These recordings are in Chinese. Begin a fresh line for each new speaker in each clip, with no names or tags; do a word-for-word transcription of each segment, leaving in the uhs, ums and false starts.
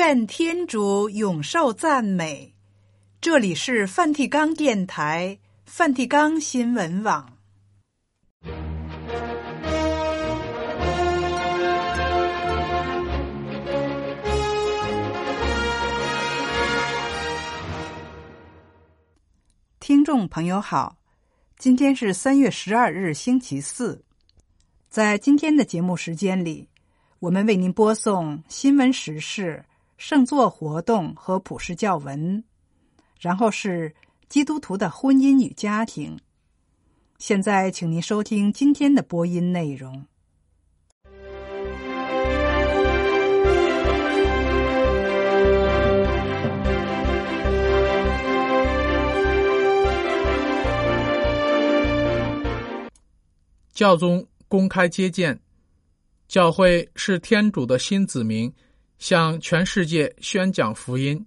愿天主永受赞美。这里是梵蒂冈电台、梵蒂冈新闻网。听众朋友好，今天是三月十二日星期四。在今天的节目时间里，我们为您播送新闻时事、圣座活动和普世教文，然后是基督徒的婚姻与家庭。现在请您收听今天的播音内容。
教宗公开接见，教会是天主的新子民，向全世界宣讲福音。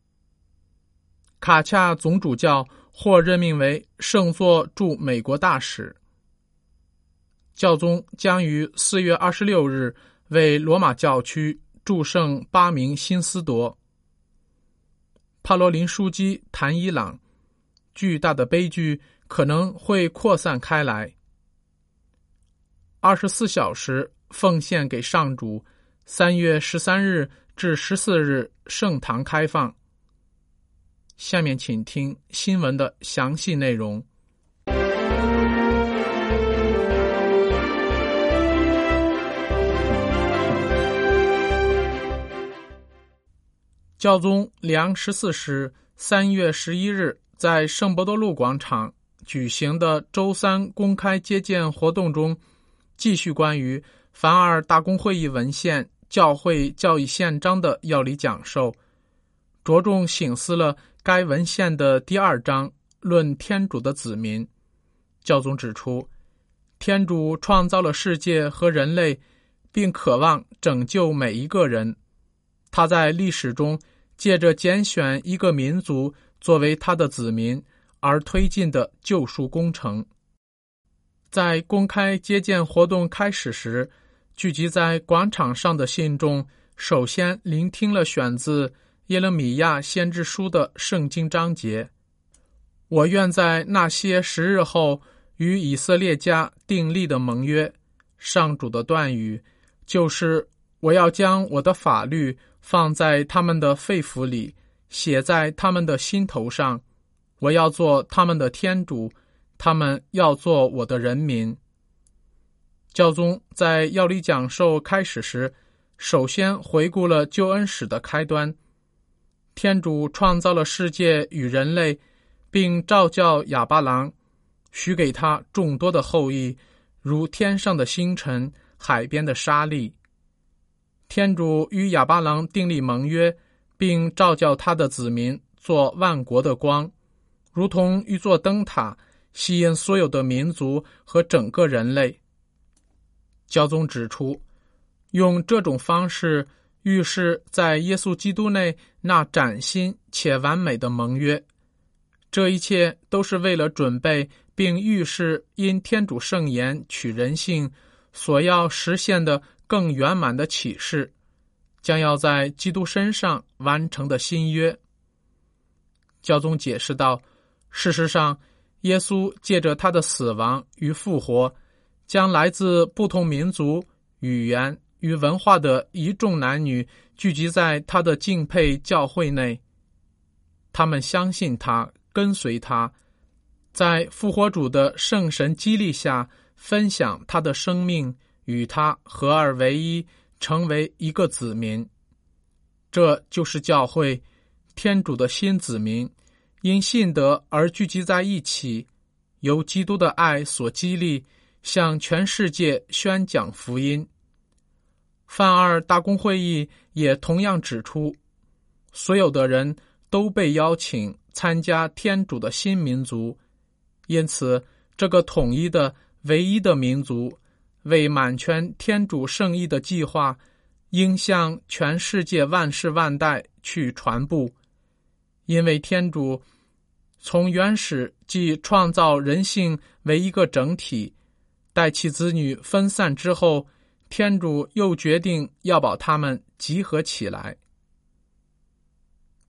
卡恰总主教获任命为圣座驻美国大使。教宗将于四月二十六日为罗马教区祝圣八名新司铎。帕罗林枢机谈伊朗，巨大的悲剧可能会扩散开来。二十四小时奉献给上主，三月十三日至十四日圣堂开放。下面请听新闻的详细内容。教宗良十四世三月十一日在圣伯多禄广场举行的周三公开接见活动中，继续关于凡尔大公会议文献教会教义宪章的要理讲授，着重省思了该文献的第二章论天主的子民。教宗指出，天主创造了世界和人类，并渴望拯救每一个人。他在历史中借着拣选一个民族作为他的子民而推进的救赎工程。在公开接见活动开始时，聚集在广场上的信众首先聆听了选自耶勒米亚先知书的圣经章节。我愿在那些时日后与以色列家订立的盟约，上主的断语就是我要将我的法律放在他们的肺腑里，写在他们的心头上，我要做他们的天主，他们要做我的人民。教宗在要理讲授开始时，首先回顾了救恩史的开端。天主创造了世界与人类，并召叫亚巴郎，许给他众多的后裔，如天上的星辰，海边的沙粒。天主与亚巴郎订立盟约，并召叫他的子民做万国的光，如同一座灯塔，吸引所有的民族和整个人类。教宗指出，用这种方式预示在耶稣基督内那崭新且完美的盟约。这一切都是为了准备并预示因天主圣言取人性所要实现的更圆满的启示，将要在基督身上完成的新约。教宗解释道，事实上，耶稣借着他的死亡与复活，将来自不同民族、语言与文化的一众男女聚集在他的敬佩教会内。他们相信他，跟随他，在复活主的圣神激励下，分享他的生命，与他合二为一，成为一个子民。这就是教会，天主的新子民，因信德而聚集在一起，由基督的爱所激励，向全世界宣讲福音。梵二大公会议也同样指出，所有的人都被邀请参加天主的新民族，因此这个统一的唯一的民族为满全天主圣意的计划，应向全世界万世万代去传布。因为天主从原始即创造人性为一个整体，待其子女分散之后，天主又决定要把他们集合起来。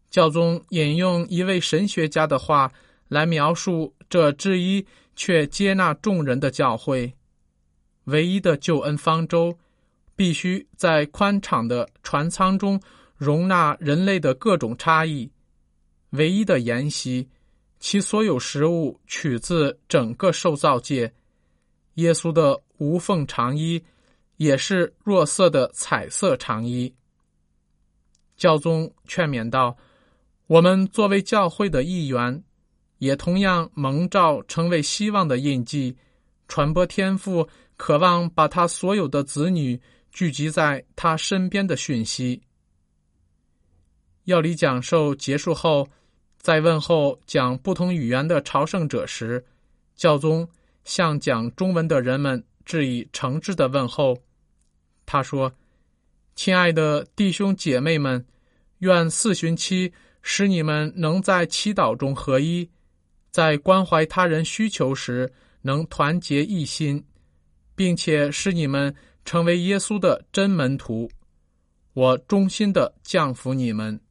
教宗引用一位神学家的话来描述这至一却接纳众人的教会。唯一的救恩方舟必须在宽敞的船舱中容纳人类的各种差异。唯一的筵席，其所有食物取自整个受造界。耶稣的无缝长衣也是若瑟的彩色长衣。教宗劝勉道，我们作为教会的一员，也同样蒙召成为希望的印记，传播天父渴望把他所有的子女聚集在他身边的讯息。要理讲授结束后，在问候讲不同语言的朝圣者时，教宗向讲中文的人们致以诚挚的问候。他说，亲爱的弟兄姐妹们，愿四旬期使你们能在祈祷中合一，在关怀他人需求时能团结一心，并且使你们成为耶稣的真门徒。我衷心地降服你们。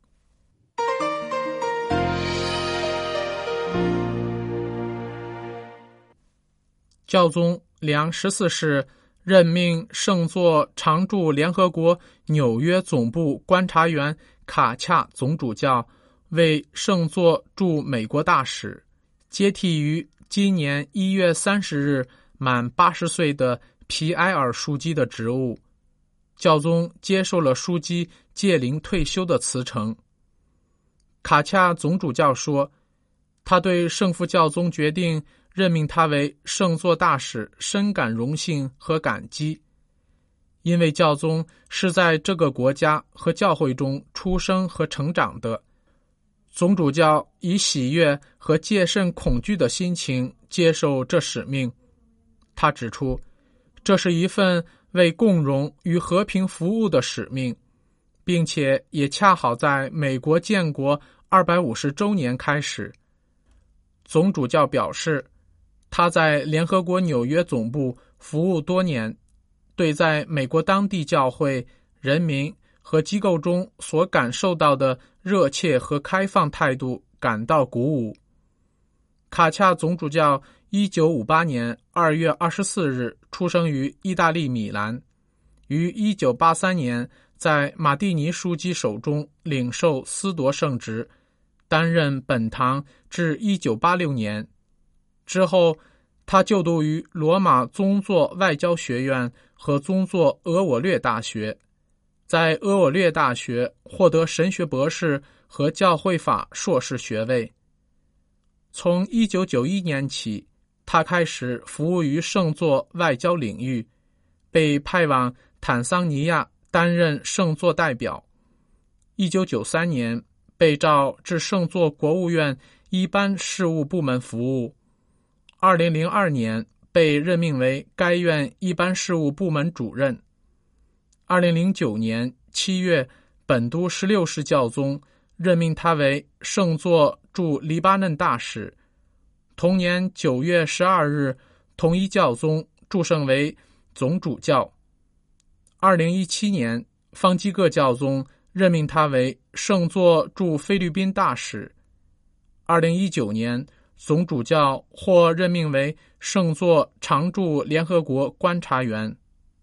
教宗良十四世任命圣座常驻联合国纽约总部观察员卡恰总主教为圣座驻美国大使，接替于今年一月三十日满八十岁的皮埃尔枢机的职务。教宗接受了枢机届龄退休的辞呈。卡恰总主教说，他对圣父教宗决定任命他为圣座大使深感荣幸和感激，因为教宗是在这个国家和教会中出生和成长的。总主教以喜悦和戒慎恐惧的心情接受这使命。他指出，这是一份为共荣与和平服务的使命，并且也恰好在美国建国二百五十周年开始。总主教表示，他在联合国纽约总部服务多年，对在美国当地教会、人民和机构中所感受到的热切和开放态度感到鼓舞。卡恰总主教一九五八年二月二十四日出生于意大利米兰，于一九八三年在马蒂尼枢机手中领受司铎圣职，担任本堂至一九八六年。之后，他就读于罗马宗座外交学院和宗座俄我略大学，在俄我略大学获得神学博士和教会法硕士学位。从一九九一年起，他开始服务于圣座外交领域，被派往坦桑尼亚担任圣座代表。一九九三年被召至圣座国务院一般事务部门服务。二零零二年被任命为该院一般事务部门主任。二零零九年七月，本笃十六世教宗任命他为圣座驻黎巴嫩大使。同年九月十二日，统一教宗祝圣为总主教。二零一七年，方济各教宗任命他为圣座驻菲律宾大使。二零一九年，总主教或任命为圣座常驻联合国观察员。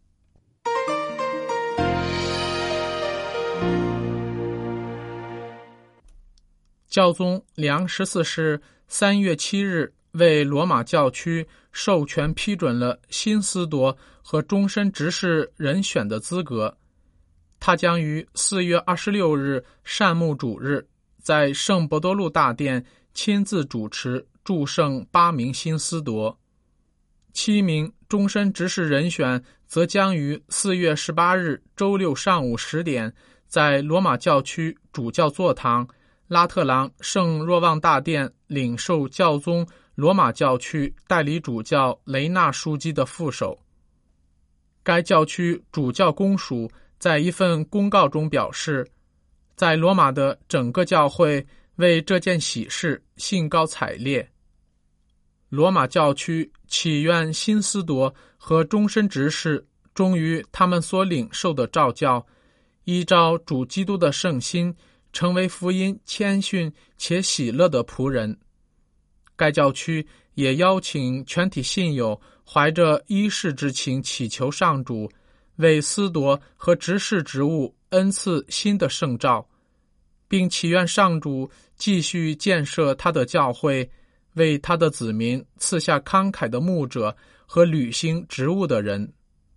教宗良十四世三月七日为罗马教区授权批准了新司铎和终身执事人选的资格。他将于四月二十六日善牧主日在圣伯多禄大殿亲自主持祝圣八名新司铎，七名终身执事人选则将于四月十八日周六上午十点在罗马教区主教座堂拉特朗圣若望大殿领受教宗罗马教区代理主教雷纳枢机的副手。该教区主教公署在一份公告中表示，在罗马的整个教会为这件喜事兴高采烈。罗马教区祈愿新司铎和终身执事忠于他们所领受的召教，依照主基督的圣心成为福音谦逊且喜乐的仆人。该教区也邀请全体信友怀着依世之情祈求上主为司铎和执事职务恩赐新的圣召，并祈愿上主继续建设他的教会，为他的子民赐下慷慨的牧者和履行职务的人。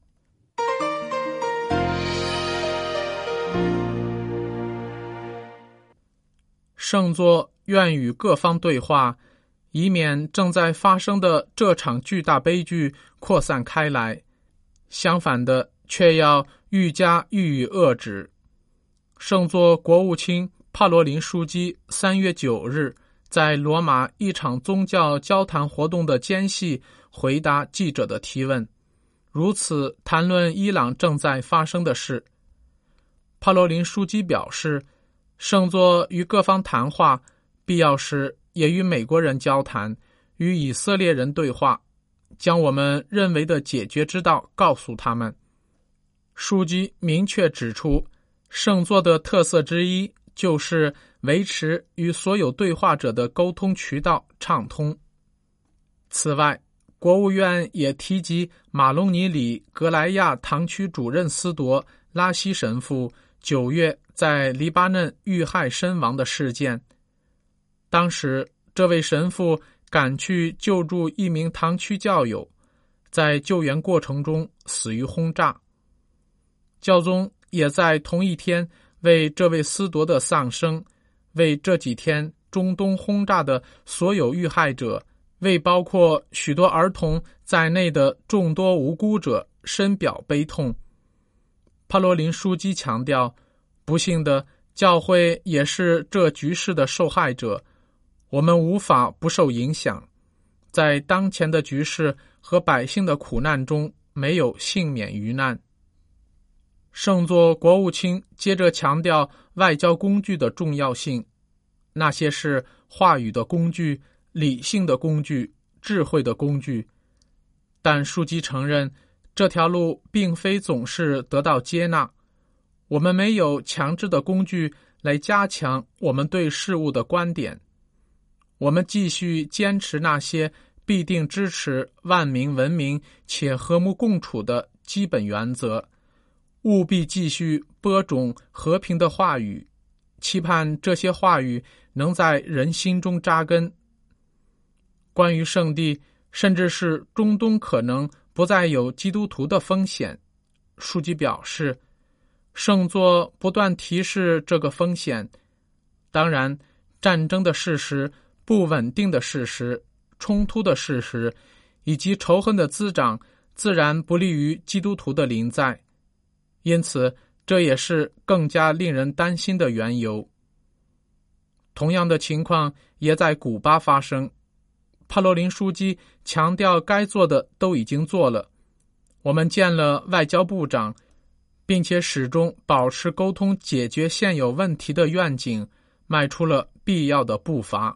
圣座愿与各方对话，以免正在发生的这场巨大悲剧扩散开来，相反的，却要愈加予以遏止。圣座国务卿帕罗林枢机三月九日在罗马一场宗教交谈活动的间隙回答记者的提问，如此谈论伊朗正在发生的事。帕罗林枢机表示，圣座与各方谈话，必要时也与美国人交谈，与以色列人对话，将我们认为的解决之道告诉他们。枢机明确指出，圣座的特色之一就是维持与所有对话者的沟通渠道畅通。此外，国务院也提及马龙尼里格莱亚堂区主任司铎拉希神父九月在黎巴嫩遇害身亡的事件。当时这位神父赶去救助一名堂区教友，在救援过程中死于轰炸。教宗也在同一天为这位司铎的丧生，为这几天中东轰炸的所有遇害者，为包括许多儿童在内的众多无辜者深表悲痛。帕罗林枢机强调，不幸的，教会也是这局势的受害者，我们无法不受影响。在当前的局势和百姓的苦难中，没有幸免于难。圣座国务卿接着强调外交工具的重要性，那些是话语的工具、理性的工具、智慧的工具。但枢机承认，这条路并非总是得到接纳。我们没有强制的工具来加强我们对事物的观点。我们继续坚持那些必定支持万民文明且和睦共处的基本原则，务必继续播种和平的话语，期盼这些话语能在人心中扎根。关于圣地，甚至是中东可能不再有基督徒的风险，枢机表示，圣座不断提示这个风险。当然，战争的事实、不稳定的事实、冲突的事实以及仇恨的滋长，自然不利于基督徒的临在。因此，这也是更加令人担心的缘由。同样的情况也在古巴发生。帕罗林枢机强调该做的都已经做了。我们见了外交部长，并且始终保持沟通解决现有问题的愿景，迈出了必要的步伐。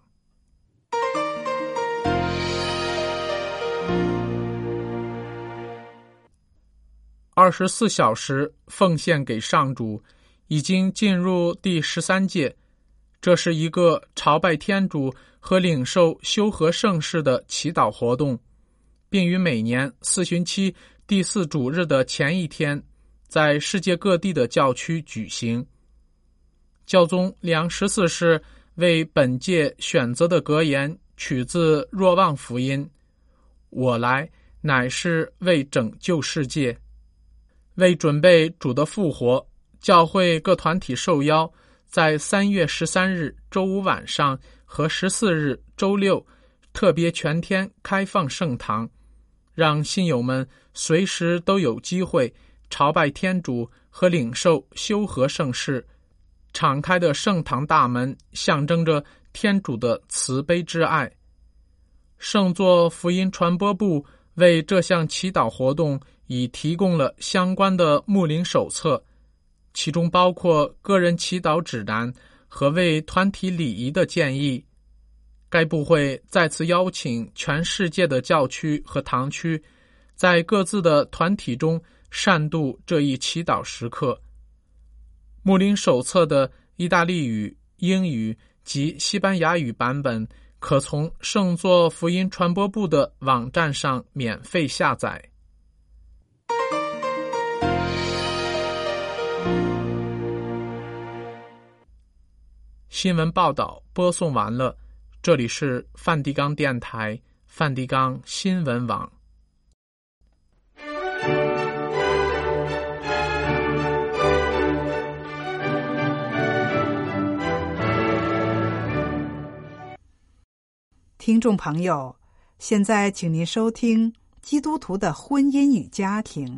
二十四小时奉献给上主已经进入第十三届，这是一个朝拜天主和领受修和圣事的祈祷活动，并于每年四旬期第四主日的前一天，在世界各地的教区举行。教宗良十四世为本届选择的格言取自若望福音：我来乃是为拯救世界。为准备主的复活，教会各团体受邀在三月十三日周五晚上和十四日周六特别全天开放圣堂，让信友们随时都有机会朝拜天主和领受修和圣事。敞开的圣堂大门象征着天主的慈悲之爱。圣座福音传播部为这项祈祷活动已提供了相关的牧灵手册，其中包括个人祈祷指南和为团体礼仪的建议。该部会再次邀请全世界的教区和堂区，在各自的团体中善度这一祈祷时刻。牧灵手册的意大利语、英语及西班牙语版本可从圣作福音传播部的网站上免费下载。新闻报道播送完了，这里是梵蒂冈电台梵蒂冈新闻网。
听众朋友，现在请您收听基督徒的婚姻与家庭。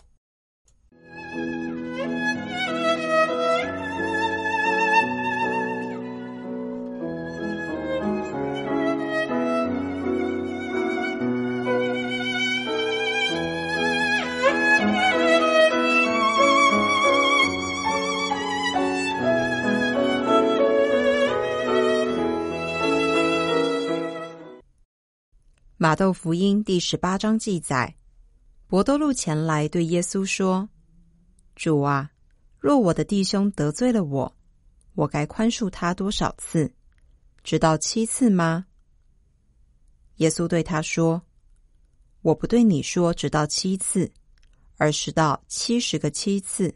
马窦福音第十八章记载，伯多禄前来对耶稣说：主啊，若我的弟兄得罪了我，我该宽恕他多少次？直到七次吗？耶稣对他说：我不对你说直到七次，而是到七十个七次。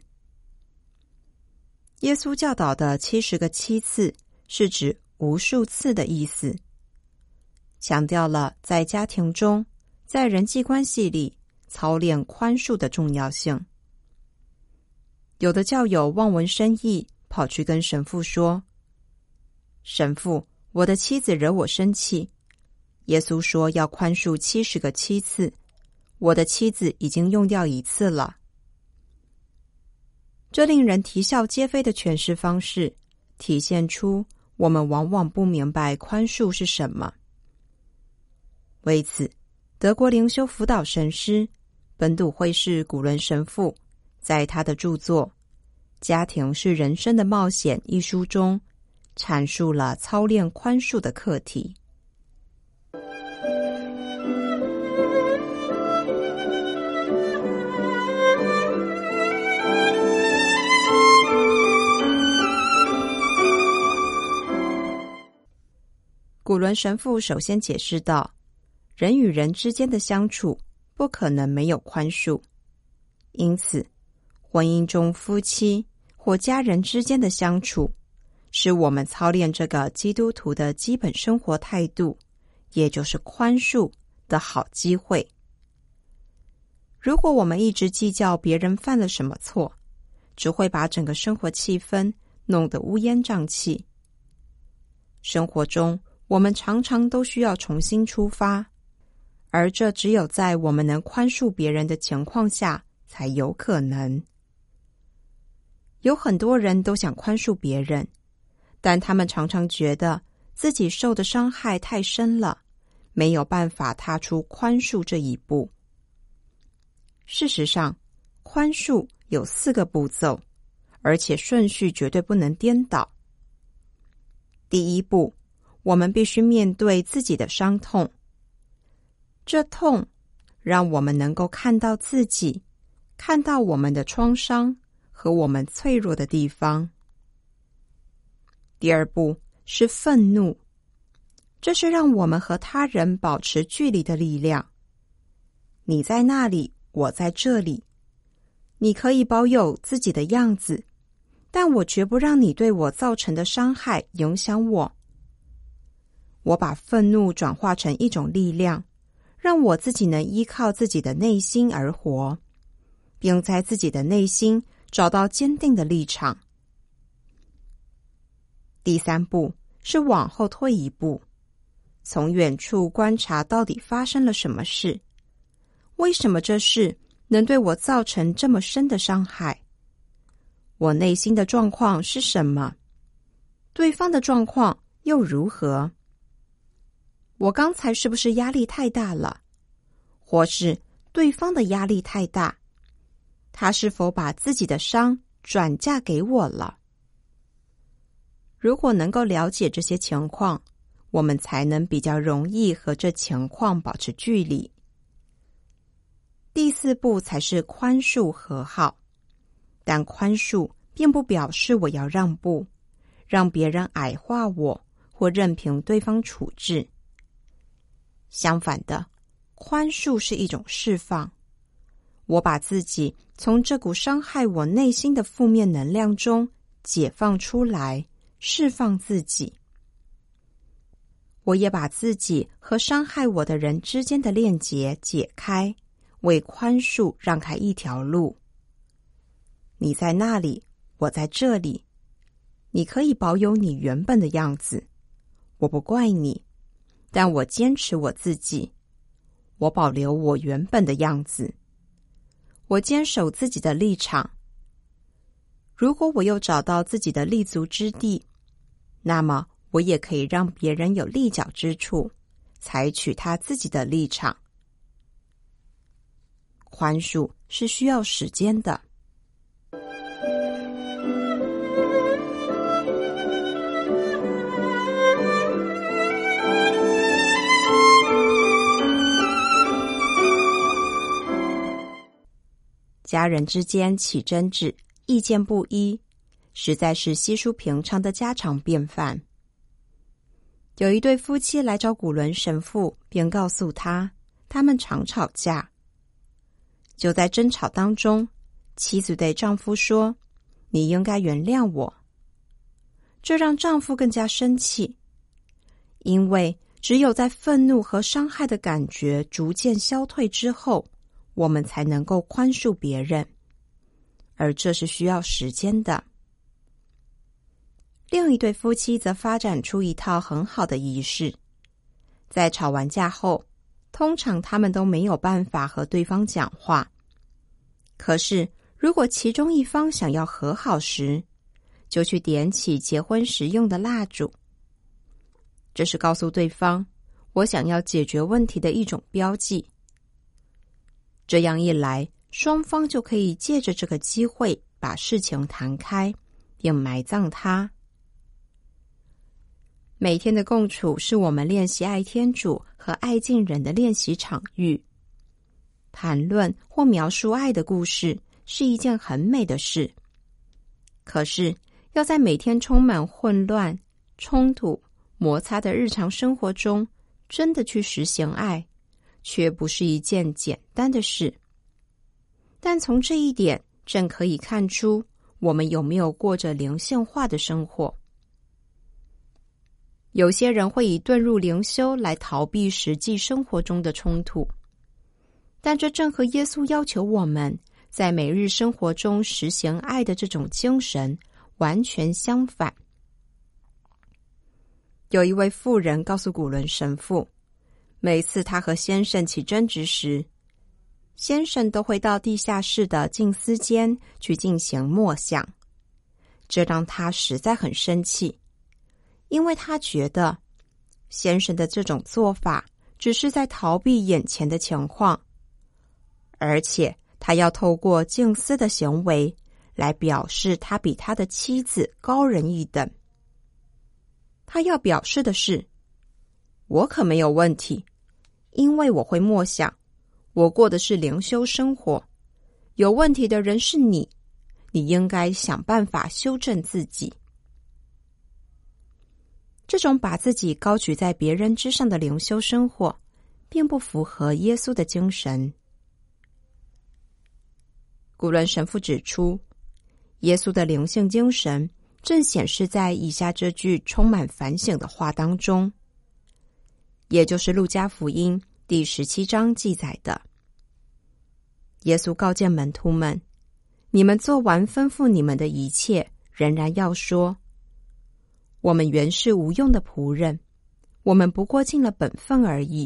耶稣教导的七十个七次是指无数次的意思，强调了在家庭中，在人际关系里操练宽恕的重要性。有的教友望文生义，跑去跟神父说：神父，我的妻子惹我生气，耶稣说要宽恕七十个七次，我的妻子已经用掉一次了。这令人啼笑皆非的诠释方式，体现出我们往往不明白宽恕是什么。为此，德国灵修辅导神师本笃会士古伦神父在他的著作《家庭是人生的冒险》一书中，阐述了操练宽恕的课题。古伦神父首先解释道，人与人之间的相处不可能没有宽恕，因此婚姻中夫妻或家人之间的相处是我们操练这个基督徒的基本生活态度，也就是宽恕的好机会。如果我们一直计较别人犯了什么错，只会把整个生活气氛弄得乌烟瘴气。生活中我们常常都需要重新出发，而这只有在我们能宽恕别人的情况下才有可能。有很多人都想宽恕别人，但他们常常觉得自己受的伤害太深了，没有办法踏出宽恕这一步。事实上，宽恕有四个步骤，而且顺序绝对不能颠倒。第一步，我们必须面对自己的伤痛，这痛让我们能够看到自己，看到我们的创伤和我们脆弱的地方。第二步是愤怒，这是让我们和他人保持距离的力量。你在那里，我在这里，你可以保有自己的样子，但我绝不让你对我造成的伤害影响我。我把愤怒转化成一种力量，让我自己能依靠自己的内心而活，并在自己的内心找到坚定的立场。第三步是往后退一步，从远处观察到底发生了什么事，为什么这事能对我造成这么深的伤害？我内心的状况是什么？对方的状况又如何？我刚才是不是压力太大了？或是对方的压力太大？他是否把自己的伤转嫁给我了？如果能够了解这些情况，我们才能比较容易和这情况保持距离。第四步才是宽恕和好，但宽恕并不表示我要让步， 让别人矮化我，或任凭对方处置。相反的，宽恕是一种释放。我把自己从这股伤害我内心的负面能量中解放出来，释放自己。我也把自己和伤害我的人之间的链结解开，为宽恕让开一条路。你在那里，我在这里，你可以保有你原本的样子，我不怪你，但我坚持我自己，我保留我原本的样子，我坚守自己的立场。如果我又找到自己的立足之地，那么我也可以让别人有立脚之处，采取他自己的立场。宽恕是需要时间的。家人之间起争执，意见不一，实在是稀疏平常的家常便饭。有一对夫妻来找古伦神父，便告诉他，他们常吵架。就在争吵当中，妻子对丈夫说：“你应该原谅我。”这让丈夫更加生气，因为只有在愤怒和伤害的感觉逐渐消退之后，我们才能够宽恕别人，而这是需要时间的。另一对夫妻则发展出一套很好的仪式，在吵完架后，通常他们都没有办法和对方讲话。可是，如果其中一方想要和好时，就去点起结婚时用的蜡烛。这是告诉对方，我想要解决问题的一种标记。这样一来，双方就可以借着这个机会把事情谈开，并埋葬它。每天的共处是我们练习爱天主和爱近人的练习场域。谈论或描述爱的故事是一件很美的事，可是要在每天充满混乱、冲突、摩擦的日常生活中真的去实行爱，却不是一件简单的事。但从这一点正可以看出我们有没有过着灵性化的生活。有些人会以遁入灵修来逃避实际生活中的冲突，但这正和耶稣要求我们在每日生活中实行爱的这种精神完全相反。有一位妇人告诉古伦神父，每次她和先生起争执时，先生都会到地下室的静思间去进行默想，这让他实在很生气，因为他觉得先生的这种做法只是在逃避眼前的情况，而且他要透过静思的行为来表示他比他的妻子高人一等。他要表示的是，我可没有问题，因为我会默想，我过的是灵修生活，有问题的人是你，你应该想办法修正自己。这种把自己高举在别人之上的灵修生活，并不符合耶稣的精神。古伦神父指出，耶稣的灵性精神正显示在以下这句充满反省的话当中，也就是路加福音第十七章记载的。耶稣告诫门徒们，你们做完吩咐你们的一切，仍然要说，我们原是无用的仆人，我们不过尽了本分而已。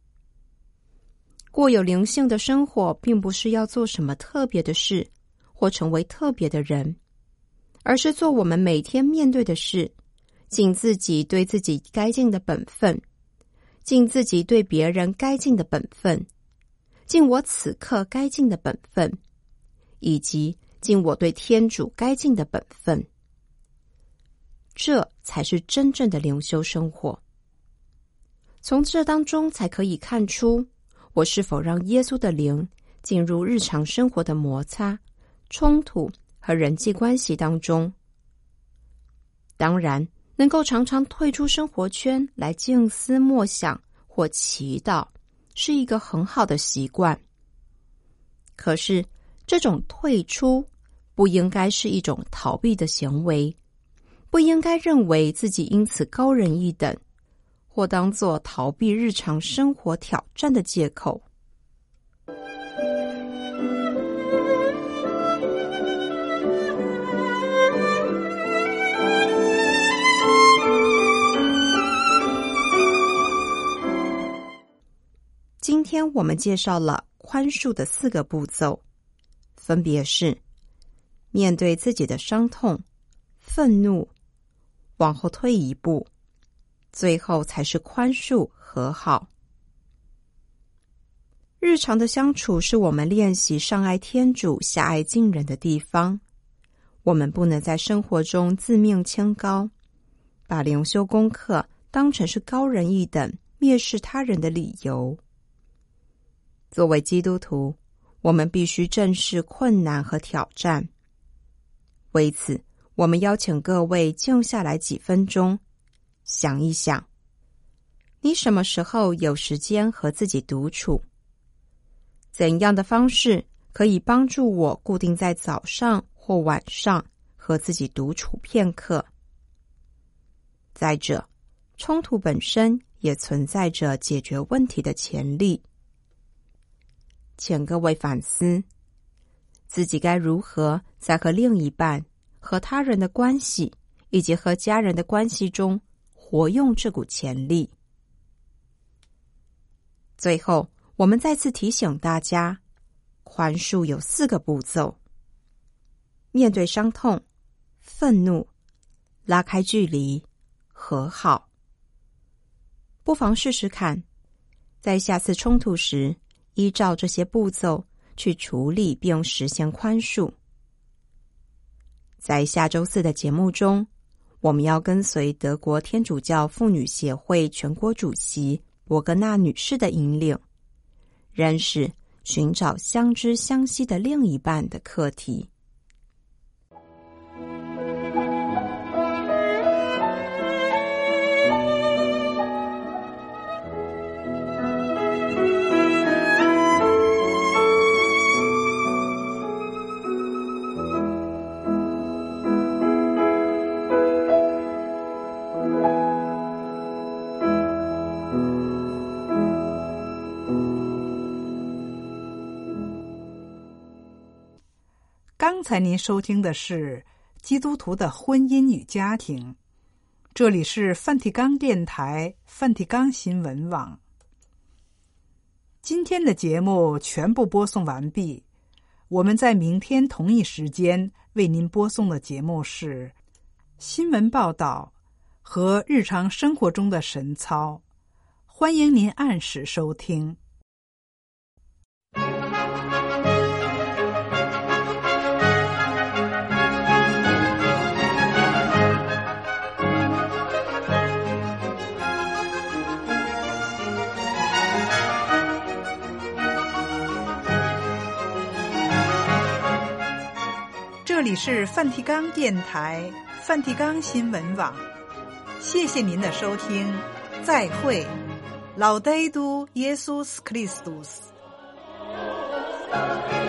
过有灵性的生活，并不是要做什么特别的事，或成为特别的人，而是做我们每天面对的事，尽自己对自己该尽的本分，尽自己对别人该尽的本分，尽我此刻该尽的本分，以及尽我对天主该尽的本分。这才是真正的灵修生活。从这当中才可以看出，我是否让耶稣的灵进入日常生活的摩擦、冲突和人际关系当中。 当然，能够常常退出生活圈来静思默想或祈祷，是一个很好的习惯。可是，这种退出不应该是一种逃避的行为，不应该认为自己因此高人一等，或当作逃避日常生活挑战的借口。今天我们介绍了宽恕的四个步骤，分别是面对自己的伤痛、愤怒，往后退一步，最后才是宽恕和好。日常的相处是我们练习上爱天主、下爱敬人的地方。我们不能在生活中自命清高，把灵修功课当成是高人一等、蔑视他人的理由。作为基督徒，我们必须正视困难和挑战。为此，我们邀请各位静下来几分钟，想一想，你什么时候有时间和自己独处？怎样的方式可以帮助我固定在早上或晚上和自己独处片刻？再者，冲突本身也存在着解决问题的潜力。请各位反思，自己该如何在和另一半、和他人的关系以及和家人的关系中活用这股潜力。最后，我们再次提醒大家，宽恕有四个步骤：面对伤痛、愤怒、拉开距离、和好。不妨试试看，在下次冲突时，依照这些步骤去处理并实现宽恕。在下周四的节目中，我们要跟随德国天主教妇女协会全国主席伯格纳女士的引领，认识寻找相知相惜的另一半的课题。
刚才您收听的是基督徒的婚姻与家庭，这里是梵蒂冈电台梵蒂冈新闻网。今天的节目全部播送完毕，我们在明天同一时间为您播送的节目是新闻报道和日常生活中的神操，欢迎您按时收听。这里是梵蒂冈电台梵蒂冈新闻网，谢谢您的收听，再会。Laudetur Jesus Christus。